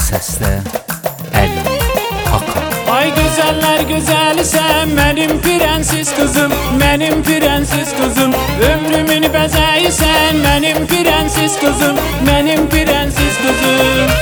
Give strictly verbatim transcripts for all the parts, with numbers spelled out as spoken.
səsdə Əli Hakan. Ay gözəller gözəli sən, mənim prenses qızım, mənim prenses qızım. Ömrümün bəzəyi sən, mənim prenses qızım, mənim prenses qızım.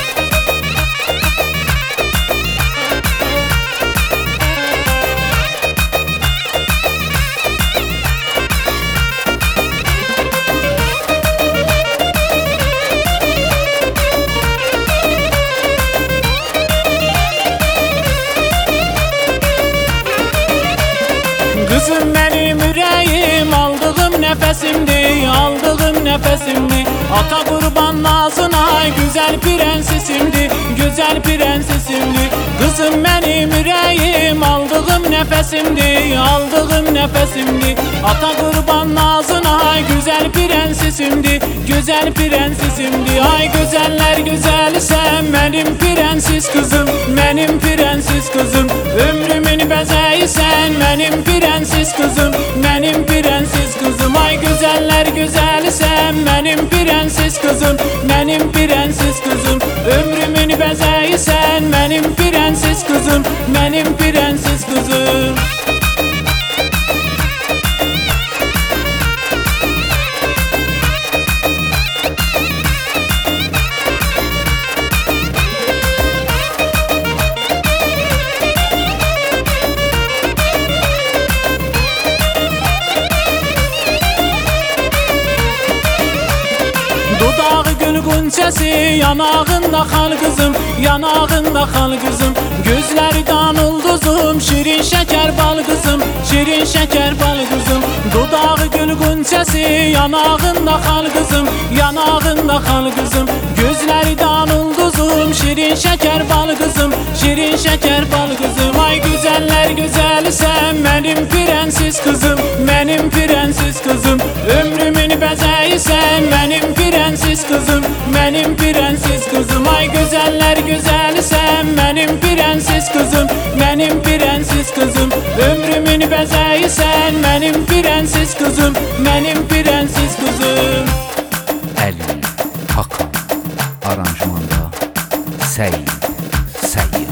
Kızım benim ürəyim, aldığım nəfəsimdir, aldığım nəfəsimdir. Ata qurban nazına, güzel prensesimdir, güzel prensesimdir. Kızım benim ürəyim, aldığım nəfəsimdir, aldığım nəfəsimdir. Ata qurban nazına, güzel prensesimdir, güzel prensesimdir. Ay güzeller güzeli sen, benim prenses kızım, benim prenses kızım. Ömrümün bəzəyi sen, benim prenses kızım, benim prenses kızım. Ay güzeller güzeli sen, benim prenses kızım, benim prenses kızım. Ömrümün bəzəyi sen, benim prenses kızım, benim prenses kızım. Dudağı gül gunçesi, yanağında xal kızım, yanağında xal kızım. Gözleri dan ulduzum, şirin şeker bal kızım, şirin şeker bal kızım. Dudağı gül gunçesi, yanağında xal kızım, yanağında xal kızım. Gözleri dan ulduzum, şirin şeker bal kızım, şirin şeker bal kızım. Ay güzeller güzeli sen, benim prenses kızım, benim prenses kızım. Ömrümün bəzəyi sen, benim prenses kızım, benim prenses kızım. Ay güzeller güzeli sen, benim prenses kızım, benim prenses kızım. Ömrümün bəzəyi sen, benim prenses kızım, benim prenses kızım. Əli Hakan. Aranjmanda Səyid Səyyah.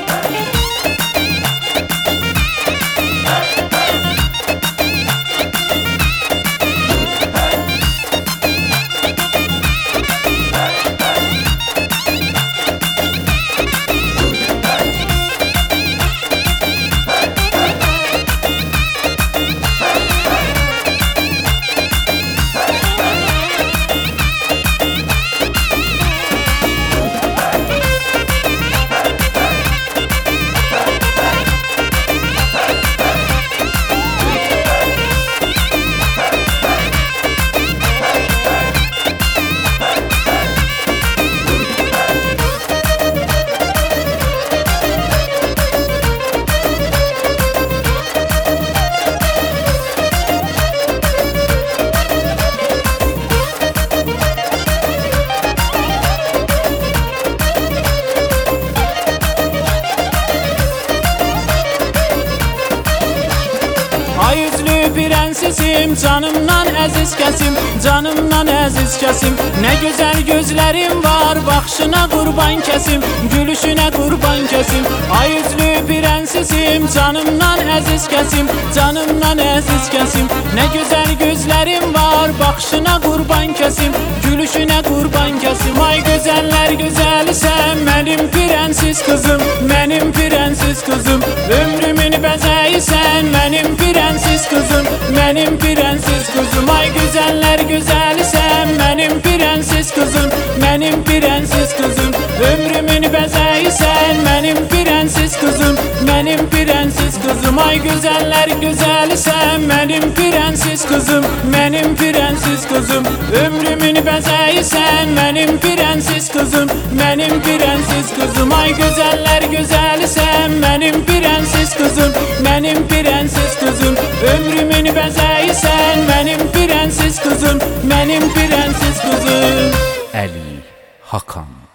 Ay üzlü prensesim, canımdan əziz kəsim, canımdan əziz kəsim. Ne güzel gözlerim var, baxışına qurban kəsim, gülüşünə qurban kəsim. Ay üzlü prensesim, canımdan əziz kəsim, canımdan əziz kəsim. Ne güzel gözlerim var, baxışına qurban kəsim, gülüşünə qurban kəsim. Ay güzeller güzeli sen, benim prenses kızım, benim prenses kızım. Ömrümün bəzəyi sen, benim prenses kızım, benim prenses kızım. Ay güzeller güzeli sen, benim prenses kızım, benim prenses kızım. Ömrümün bəzəyi sen, benim prenses kızım, benim prenses kızım. Ay güzeller güzeli sen, benim prenses kızım, benim prenses kızım. Ömrümün bəzəyi sen, benim prenses kızım, benim prenses kızım. Ay güzeller güzeli sen, benim prenses kızım, benim prenses kızım. Ömrümün bəzəyi sen, benim prenses kızım, benim prenses kızım. Əli Hakan.